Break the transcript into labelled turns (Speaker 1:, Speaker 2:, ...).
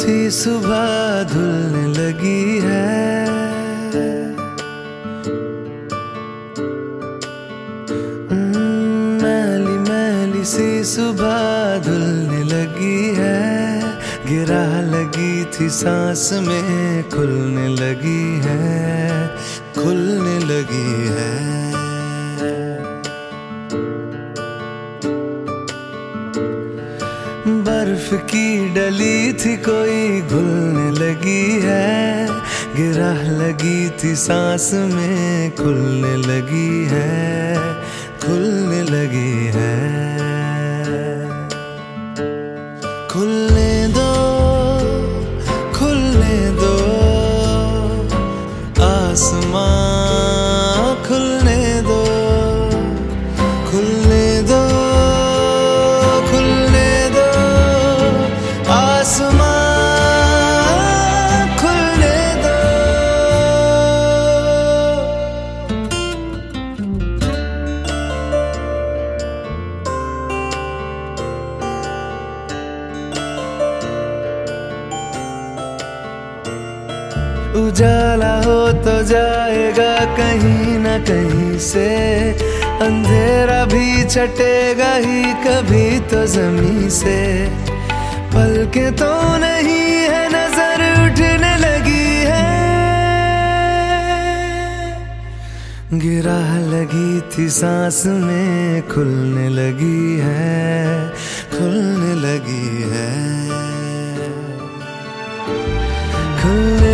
Speaker 1: सी सुबह धुलने लगी है। मैली मैली सी सुबह धुलने लगी है। गिरा लगी थी सांस में खुलने लगी है, खुलने लगी है। बर्फ की डली थी कोई घुलने लगी है। गिरा लगी थी सांस में खुलने लगी है, खुलने लगी है। खुलने दो, खुलने दो आसमां, खुलने दो, खुलने दो, खुलने दो आसमां, खुलने दो। उजाला हो तो जाएगा कहीं न कहीं से, अंधेरा भी छटेगा ही कभी तो ज़मीं से। पलके तो नहीं है नजर उठने लगी है। गिरा लगी थी सांस में खुलने लगी है, खुलने लगी है। खुलने